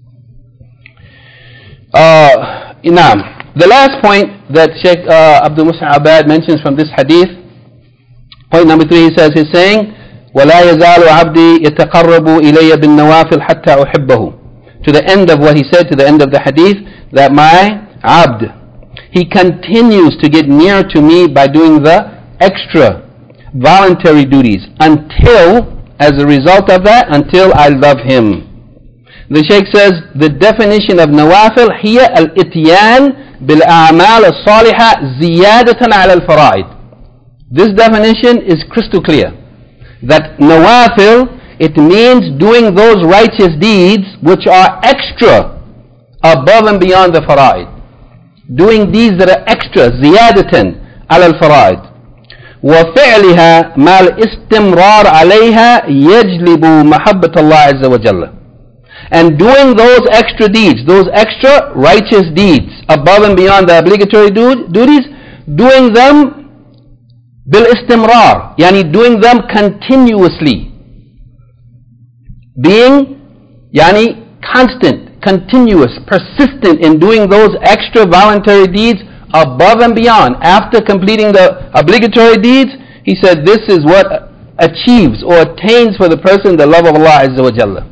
Uh, Naam. The last point that Sheikh uh, Abdul Muhsin Abad mentions from this hadith, point number three, he says, he's saying, وَلَا يَزَالُ عَبْدِي يَتَقَرَّبُ إِلَيَّ بِالنَّوَافِلْ حَتَّى أُحِبَّهُ. To the end of what he said, to the end of the hadith, that my abd, he continues to get near to me by doing the extra voluntary duties until, as a result of that, until I love him. The Shaykh says the definition of nawafil هي الاتيان بالأعمال الصالحة زيادة على الفرائض. This definition is crystal clear. That nawafil, it means doing those righteous deeds which are extra, above and beyond the fara'id. Doing deeds that are extra, زيادة على الفرائض. وفعلها مع الاستمرار عليها يجلب محبة الله عز وجل. And doing those extra deeds, those extra righteous deeds, above and beyond the obligatory duties, doing them bil istimrar, yani doing them continuously, being yani constant, continuous, persistent in doing those extra voluntary deeds above and beyond, after completing the obligatory deeds. He said this is what achieves or attains for the person the love of Allah Azza wa Jalla.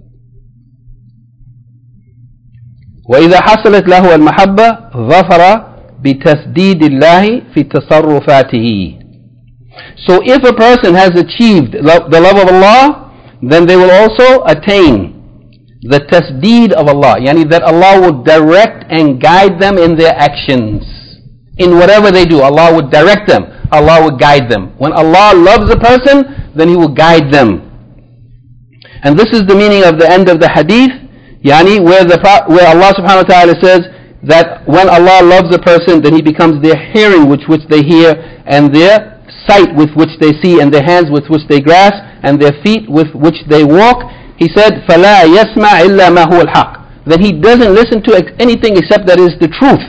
وإذا حصلت له المحبة ظفر بتسديد الله في تصرفاته. So if a person has achieved the love of Allah, then they will also attain the tasdeed of Allah, yani that Allah will direct and guide them in their actions. In whatever they do, Allah would direct them, Allah would guide them. When Allah loves a person, then He will guide them. And this is the meaning of the end of the hadith, yani where, the, where Allah subhanahu wa ta'ala says that when Allah loves a person, then He becomes their hearing with which they hear, and their sight with which they see, and their hands with which they grasp, and their feet with which they walk. He said, فَلَا يَسْمَعْ إِلَّا مَا هُوَ الْحَقِّ. That he doesn't listen to anything except that is the truth.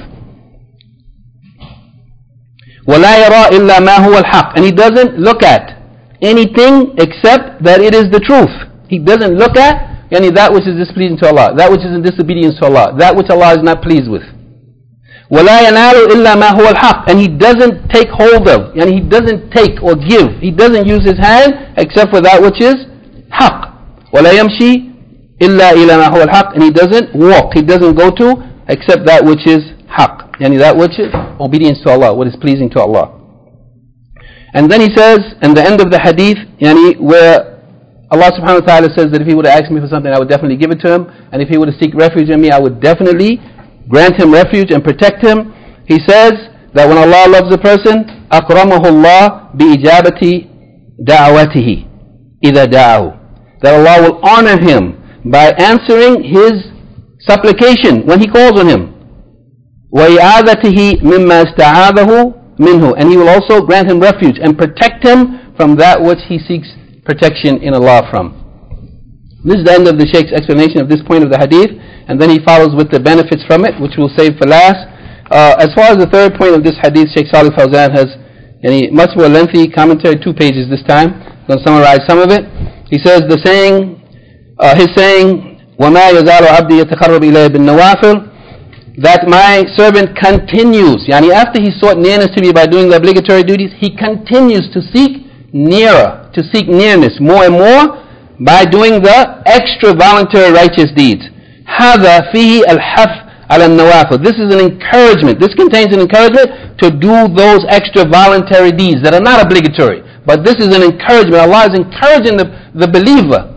وَلَا يَرَى إِلَّا مَا هُوَ الْحَقِّ. And he doesn't look at anything except that it is the truth. He doesn't look at yani that which is displeasing to Allah, that which is in disobedience to Allah, that which Allah is not pleased with. وَلَا يَنَالُ إِلَّا مَا هُوَ الْحَقِّ. And he doesn't take hold of, yani he doesn't take or give, he doesn't use his hand except for that which is haqq. وَلَا يَمْشِي إِلَّا إِلَى مَا هُوَ الْحَقِّ. And he doesn't walk, he doesn't go to except that which is haqq, yani that which is obedience to Allah, what is pleasing to Allah. And then he says, in the end of the hadith, yani where Allah subhanahu wa ta'ala says that if he would have asked me for something, I would definitely give it to him, and if he would have seek refuge in me, I would definitely grant him refuge and protect him. He says that when Allah loves a person, أَكْرَمَهُ اللَّهُ بِإِجَابَةِ دَعَوَتِهِ إِذَا دَعَهُ. That Allah will honor him by answering his supplication when he calls on him. وَإِعَاذَتِهِ مِمَّا اسْتَعَاذَهُ مِنْهُ. And he will also grant him refuge and protect him from that which he seeks protection in Allah from. This is the end of the Shaykh's explanation of this point of the hadith, and then he follows with the benefits from it, which we'll save for last. Uh, as far as the third point of this hadith, Shaykh Salih Fawzan has yani much more lengthy commentary, two pages this time. I'm going to summarize some of it. He says the saying, uh, his saying, وَمَا يَزَالُ عَبْدِي يَتَقَرَّبُ إِلَيَّ بِالنَّوَافِلِ, that my servant continues, yani after he sought nearness to me by doing the obligatory duties, he continues to seek nearer, to seek nearness more and more by doing the extra voluntary righteous deeds. هَذَا فِيهِ الْحَفْ عَلَى النَّوَافِلِ. This is an encouragement. This contains an encouragement to do those extra voluntary deeds that are not obligatory. But this is an encouragement. Allah is encouraging the, the believer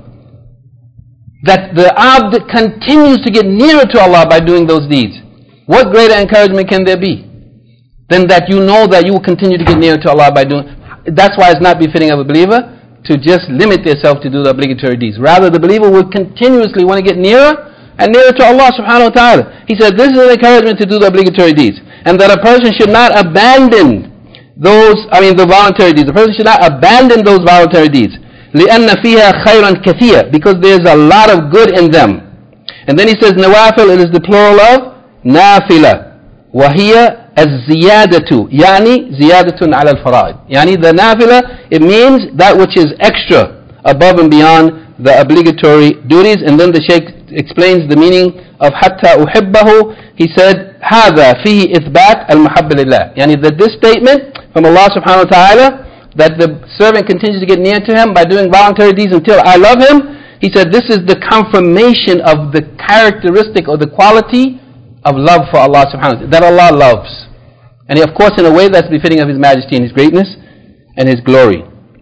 that the abd continues to get nearer to Allah by doing those deeds. What greater encouragement can there be than that you know that you will continue to get nearer to Allah by doing. That's why it's not befitting of a believer to just limit themselves to do the obligatory deeds. Rather, the believer will continuously want to get nearer and nearer to Allah subhanahu wa ta'ala. He said this is an encouragement to do the obligatory deeds, and that a person should not abandon those, I mean the voluntary deeds. The person should not abandon those voluntary deeds. لِأَنَّ فِيهَا خَيْرًا كَثِيرًا, because there's a lot of good in them. And then he says nawafil, it is the plural of nafila, وَهِيَ الزِّيَادَةُ, يعني زِيَادَةٌ عَلَى الْفَرَائِضِ. Yani the nafila, it means that which is extra, above and beyond the obligatory duties. And then the Shaykh explains the meaning of حَتَّى أُحِبَّهُ. He said هذا فيه إثبات المحبة لله, يعني that this statement from Allah subhanahu wa ta'ala, that the servant continues to get near to him by doing voluntary deeds until I love him. He said this is the confirmation of the characteristic or the quality of love for Allah subhanahu wa ta'ala, that Allah loves. And of course in a way that's befitting of His majesty and His greatness and His glory.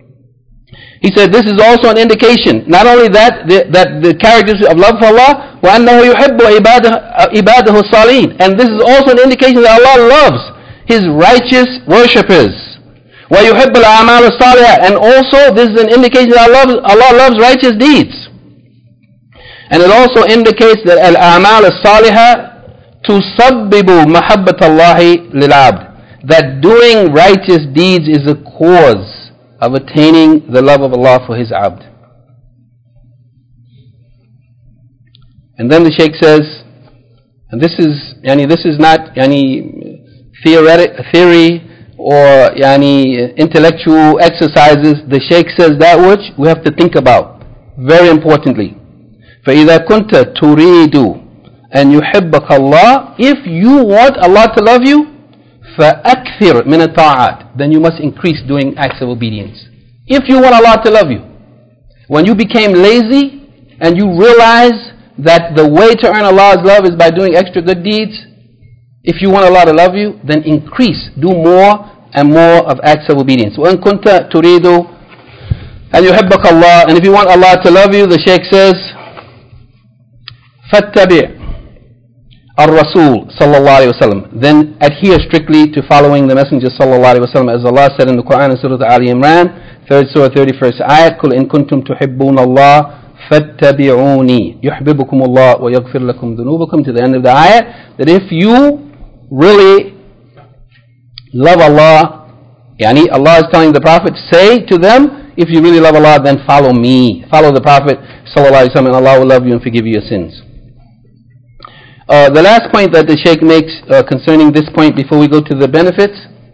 He said this is also an indication, not only that, the, that the characteristics of love for Allah, وَأَنَّهُ يُحِبُّ عِبَادَهُ الصَّالِحِينَ, and this is also an indication that Allah loves His righteous worshippers. وَيُحِبُّ الْأَعْمَالَ الصَّالِحَةِ, and also this is an indication that Allah loves, Allah loves righteous deeds. And it also indicates that al-a'mal as-salihah tusabbibu mahabbat Allah lil-abd, that doing righteous deeds is a cause of attaining the love of Allah for His abd. And then the Shaykh says, and this is, yani this is not yani theoretic theory or yani intellectual exercises. The Shaykh says that which we have to think about very importantly. فَإِذَا كُنْتَ تُرِيدُ أَنْ يُحِبَّكَ اللَّهِ, if you want Allah to love you, فَأَكْثِرْ مِنَ الطَّاعَاتِ, then you must increase doing acts of obedience. If you want Allah to love you, when you became lazy and you realize that the way to earn Allah's love is by doing extra good deeds, if you want Allah to love you, then increase, do more and more of acts of obedience. وَإِن كُنْتَ تُرِيدُ أَنْ يُحِبَّكَ اللَّهِ, and if you want Allah to love you, the Shaykh says, فَاتَّبِعْ الرَّسُولِ صلى الله عليه وسلم, then adhere strictly to following the Messenger صلى الله عليه وسلم, as Allah said in the Quran in Surah Ali Imran, third Surah, thirty-first ayat, قُلْ إِن كُنْتُمْ تُحِبُّونَ اللَّهِ فَاتَّبِعُونِي يُحْبِبُكُمُ اللَّهُ وَيَغْفِرْ لَكُمْ ذُنُوبَكُمْ, to the end of the ayat, that if you really love Allah, yani Allah is telling the Prophet, say to them, if you really love Allah, then follow me, follow the Prophet sallallahu alaihi wasallam, and Allah will love you and forgive you your sins. Uh, the last point that the Shaykh makes uh, concerning this point before we go to the benefits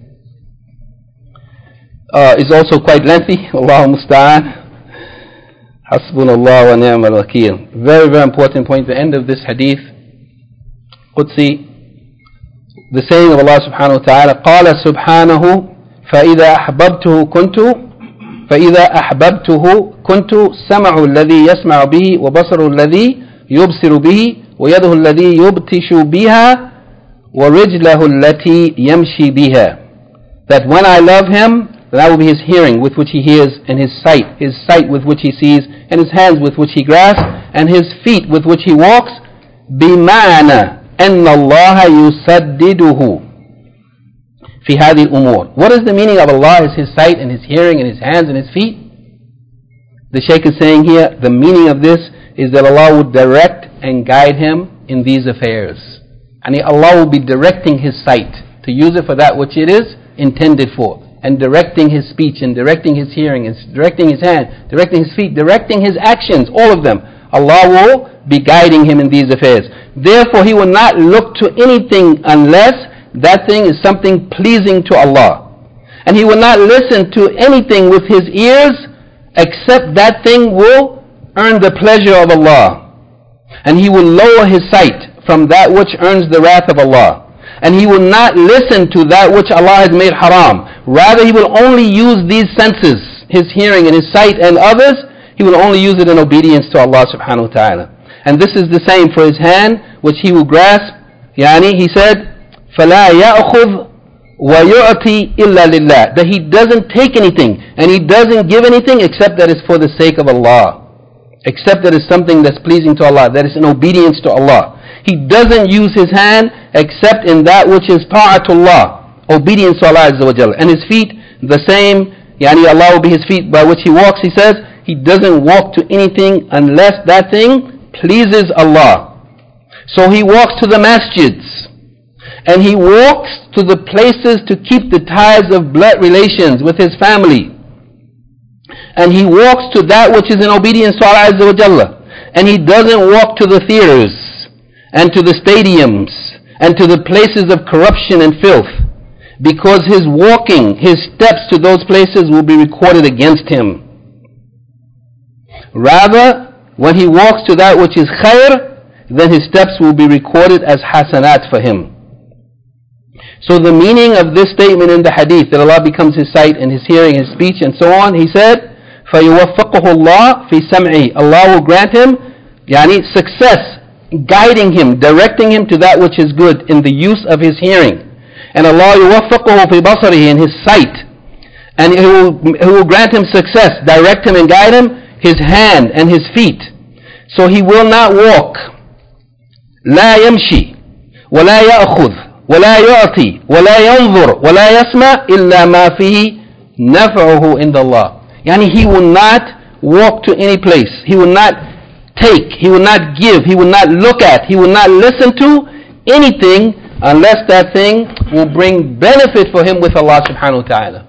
uh, is also quite lengthy. Allahu musta'an. Hasbunallah wa ni'mal wakeel. Very, very important point. The end of this hadith Qudsi, the saying of Allah subhanahu wa ta'ala, قال سبحانه فإذا أحببته كنت فإذا أحببته كنت سمعه الذي يسمع به وبصره الذي يبصر به ويده الذي يبتش بها ورجله التي يمشي بها. That when I love him, that will be his hearing with which he hears, and his sight, his sight with which he sees, and his hands with which he grasps, and his feet with which he walks. بمعنى أن الله يسدده في هذه الأمور. What is the meaning of Allah is his sight and his hearing and his hands and his feet? The Shaykh is saying here, the meaning of this is that Allah would direct and guide him in these affairs. And Allah will be directing his sight to use it for that which it is intended for, and directing his speech, and directing his hearing, and directing his hand, directing his feet, directing his actions, all of them. Allah will be guiding him in these affairs. Therefore, he will not look to anything unless that thing is something pleasing to Allah. And he will not listen to anything with his ears except that thing will earn the pleasure of Allah. And he will lower his sight from that which earns the wrath of Allah. And he will not listen to that which Allah has made haram. Rather, he will only use these senses, his hearing and his sight and others, he will only use it in obedience to Allah subhanahu wa ta'ala. And this is the same for his hand, which he will grasp. Yani, he said, فَلَا يَأْخُذْ وَيُعْتِي إِلَّا لِلَّهِ, that he doesn't take anything, and he doesn't give anything except that it's for the sake of Allah. Except that it's something that's pleasing to Allah, that is in obedience to Allah. He doesn't use his hand except in that which is ta'atullah, obedience to Allah Azza wa Jalla. And his feet, the same, yani Allah will be his feet by which he walks. He says, he doesn't walk to anything unless that thing pleases Allah. So he walks to the masjids, and he walks to the places to keep the ties of blood relations with his family. And he walks to that which is in obedience to Allah Azza wa Jalla. And he doesn't walk to the theaters, and to the stadiums, and to the places of corruption and filth, because his walking, his steps to those places will be recorded against him. Rather, when he walks to that which is khair, then his steps will be recorded as hasanat for him. So the meaning of this statement in the hadith, that Allah becomes his sight and his hearing, his speech and so on, he said, فَيُوَفَّقُهُ اللَّهُ فِي سَمْعِهِ, Allah will grant him yani, success, guiding him, directing him to that which is good in the use of his hearing. And Allah يُوَفَّقُهُ فِي بَصَرِهِ, in his sight. And He will, he will grant him success, direct him and guide him, his hand and his feet. So he will not walk. لا يمشي ولا يأخذ ولا يعطي ولا ينظر ولا يسمع إلا ما فيه نفعه عند الله. Yani he will not walk to any place. He will not take, he will not give, he will not look at, he will not listen to anything unless that thing will bring benefit for him with Allah subhanahu wa ta'ala.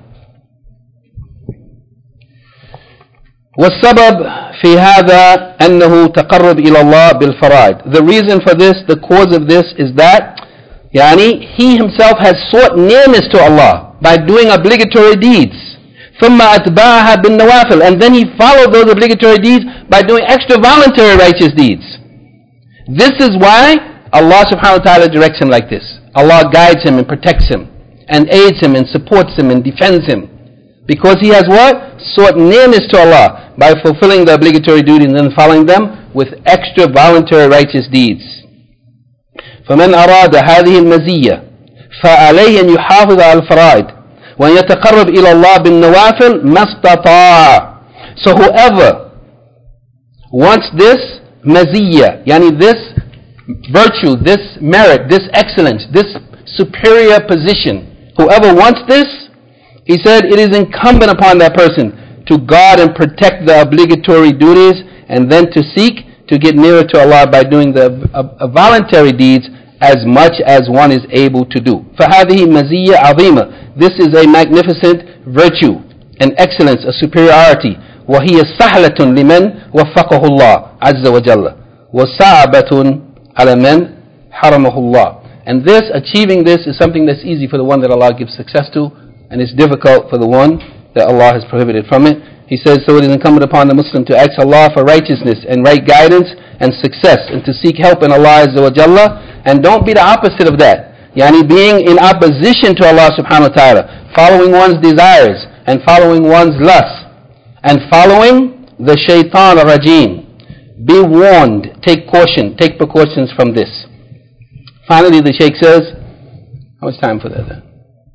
والسبب في هذا أنه تقرب إلى الله بالفرائض. The reason for this, the cause of this is that يعني, he himself has sought nearness to Allah by doing obligatory deeds. ثم أتبعها بالنوافل, and then he followed those obligatory deeds by doing extra voluntary righteous deeds. This is why Allah subhanahu wa ta'ala directs him like this. Allah guides him and protects him and aids him and supports him and defends him. Because he has what? Sought nearness to Allah by fulfilling the obligatory duties and then following them with extra voluntary righteous deeds. فمن أراد هذه المزية فعليه أن يحافظ على الفرائض وأن يتقرب إلى الله بالنوافل ما استطاع. So whoever wants this maziyya, yani this virtue, this merit, this excellence, this superior position, whoever wants this, he said it is incumbent upon that person to guard and protect the obligatory duties and then to seek to get nearer to Allah by doing the uh, uh, voluntary deeds as much as one is able to do. فَهَذِهِ مَزِيَّةٌ عَظِيمَةٌ. This is a magnificent virtue, an excellence, a superiority. وَهِيَ سَهْلَةٌ لِمَنْ وَفَّقَهُ اللَّهُ عَزَّ وَجَلَّ وَصَعْبَةٌ عَلَى مَنْ حَرَمَهُ اللَّهُ. And this, achieving this, is something that's easy for the one that Allah gives success to, and it's difficult for the one that Allah has prohibited from it. He says, so it is incumbent upon the Muslim to ask Allah for righteousness and right guidance and success, and to seek help in Allah Azza wa Jalla, and don't be the opposite of that. Yani being in opposition to Allah subhanahu wa ta'ala, following one's desires, and following one's lusts, and following the shaitan rajim. Be warned, take caution, take precautions from this. Finally, the Shaykh says, how much time for that then?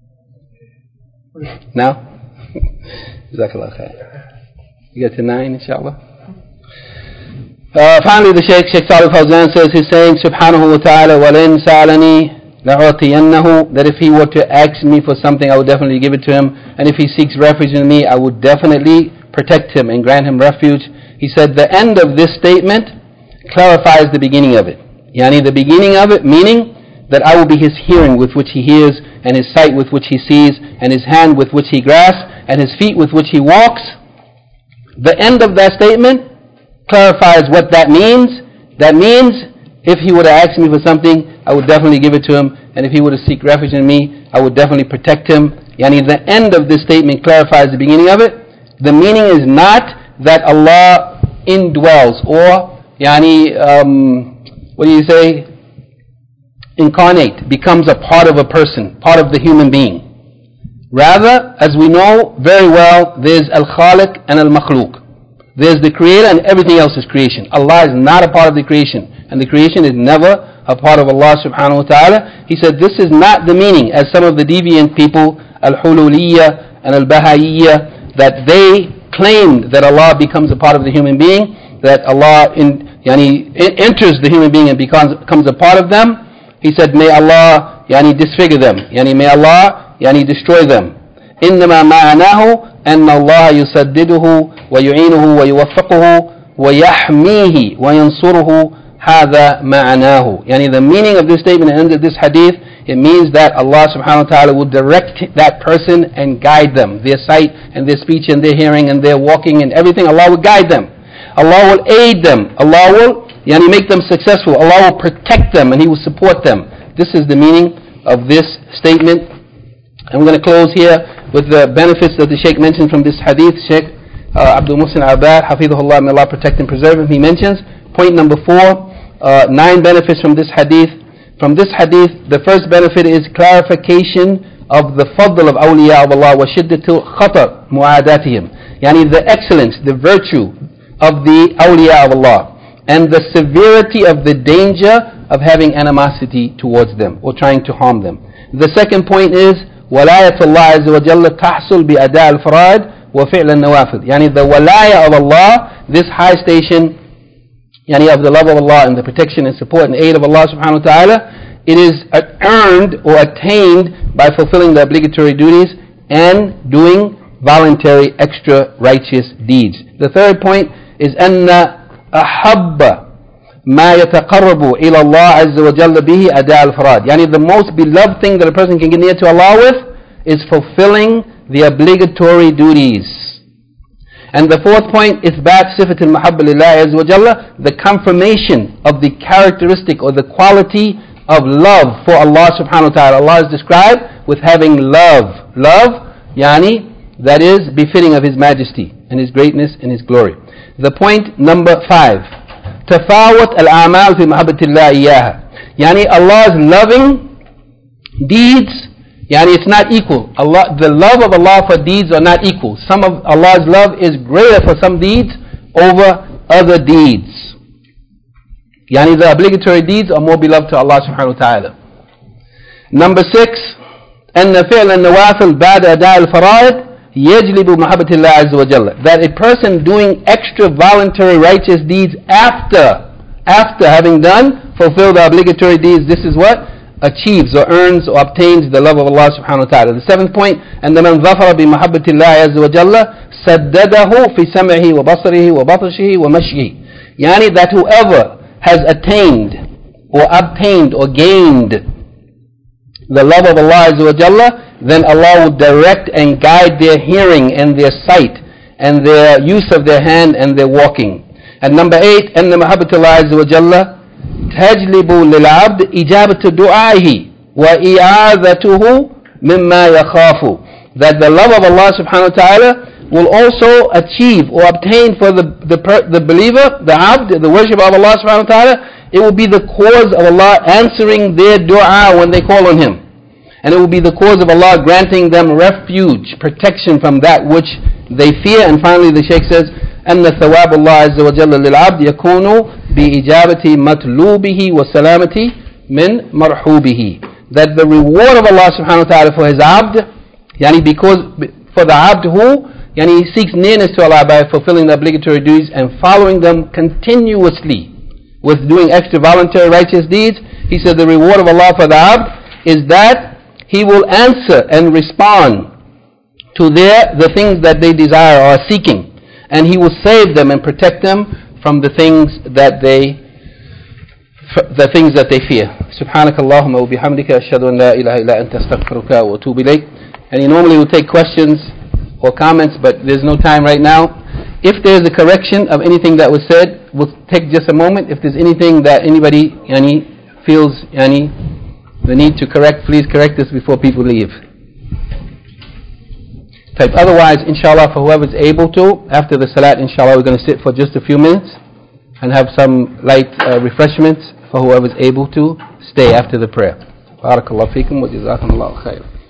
Now? Jazakallah khair. You get to nine, inshallah. Uh, finally, the Shaykh, Shaykh Salih Fawzan says, he's saying, Subhanahu wa ta'ala, وَلَئِنْ سَأَلَنِي لَأُعْطِيَنَّهُ, that if he were to ask me for something, I would definitely give it to him. And if he seeks refuge in me, I would definitely protect him and grant him refuge. He said, the end of this statement clarifies the beginning of it. Yani the beginning of it, meaning that I will be his hearing with which he hears, and his sight with which he sees, and his hand with which he grasps, and his feet with which he walks. The end of that statement clarifies what that means. That means, if he were to ask me for something, I would definitely give it to him, and if he were to seek refuge in me, I would definitely protect him Yani the end of this statement clarifies the beginning of it. The meaning is not that Allah indwells or yani um, what do you say? Incarnate, becomes a part of a person, part of the human being. Rather, as we know very well, there's Al-Khaliq and Al-Makhluq. There's the creator and everything else is creation. Allah is not a part of the creation, and the creation is never a part of Allah subhanahu wa ta'ala. He said this is not the meaning, as some of the deviant people, Al-Hululiyya and Al-Baha'iyya, that they claimed that Allah becomes a part of the human being, that Allah in, yani, enters the human being and becomes, becomes a part of them. He said, may Allah yani, disfigure them, yani, may Allah yani, destroy them. إنما معناه أن الله يسدده ويعينه ويوفقه ويحميه وينصره هذا معناه. Yani the meaning of this statement and of this hadith, it means that Allah subhanahu wa ta'ala will direct that person and guide them, their sight and their speech and their hearing and their walking and everything. Allah will guide them. Allah will aid them. Allah will yani, make them successful. Allah will protect them and He will support them. This is the meaning of this statement. And we're going to close here with the benefits that the Shaykh mentioned from this hadith. Shaykh uh, Abdul Muhsin Abad, Hafidhullah, may Allah protect and preserve him. He mentions, point number four, uh, nine benefits from this hadith. From this hadith, the first benefit is clarification of the fadl of awliya of Allah, wa shiddatul khatar mu'adatihim. Yani the excellence, the virtue of the awliya of Allah, and the severity of the danger of having animosity towards them or trying to harm them. The second point is ولاية الله عز وجل تحصل بأداء الفرائض وفعل النوافل. Yani the walaya of Allah, this high station, yani of the love of Allah and the protection and support and aid of Allah subhanahu wa ta'ala, it is earned or attained by fulfilling the obligatory duties and doing voluntary extra righteous deeds. The third point is أن أحب ما يتقرب إلى الله عز وجل به أداء الفرائض. Yani the most beloved thing that a person can get near to Allah with is fulfilling the obligatory duties. And the fourth point is إثبات صفة المحبة لله عز وجل, the confirmation of the characteristic or the quality of love for Allah subhanahu wa ta'ala. Allah is described with having love. Love, yani, that is befitting of His majesty and His greatness and His glory. The point number five, تفاوت الأعمال في محبة الله إياها. Yani Allah's loving deeds, yani it's not equal. Allah, the love of Allah for deeds are not equal. Some of Allah's love is greater for some deeds over other deeds. Yani the obligatory deeds are more beloved to Allah subhanahu wa ta'ala. Number six, أن فعل النوافل بعد أداء الفرائض يجلب محبة الله عز وجل. That a person doing extra voluntary righteous deeds after after having done fulfill the obligatory deeds, this is what achieves or earns or obtains the love of Allah subhanahu wa ta'ala. The seventh point, أن من ظفر بمحبة الله عز وجل سدده في سمعه وبصره وبطشه ومشيه. Yani that whoever has attained or obtained or gained the love of Allah Azza wa Jalla, then Allah will direct and guide their hearing and their sight and their use of their hand and their walking. And number eight, أن محبة الله عز وجل تجلب للعبد إجابة دعائه وإعاذته مما يخاف. That the love of Allah subhanahu wa ta'ala will also achieve or obtain for the, the, the believer, the abd, the worship of Allah subhanahu wa ta'ala, it will be the cause of Allah answering their dua when they call on Him. And it will be the cause of Allah granting them refuge, protection from that which they fear. And finally the Shaykh says, أن ثواب الله عز وجل للعبد يكون بإجابة مطلوبه وسلامة من مرحوبه. That the reward of Allah subhanahu wa ta'ala for His abd, yani because for the abd who yani he seeks nearness to Allah by fulfilling the obligatory duties and following them continuously with doing extra voluntary righteous deeds, he said the reward of Allah for the abd is that He will answer and respond to their the things that they desire or are seeking, and He will save them and protect them from the things that they the things that they fear. Subhanakallahumma wa bihamdika ashhadu an la ilaha illa anta astaghfiruka wa atubu ilayk. And he normally will take questions or comments, but there's no time right now. If there's a correction of anything that was said, we'll take just a moment. If there's anything that anybody yani, feels yani, the need to correct, please correct us before people leave. Type. Otherwise, inshallah, for whoever's able to, after the salat, inshallah, we're going to sit for just a few minutes and have some light uh, refreshments for whoever's able to stay after the prayer. Barakallahu feekum wa jazakumullahu khair.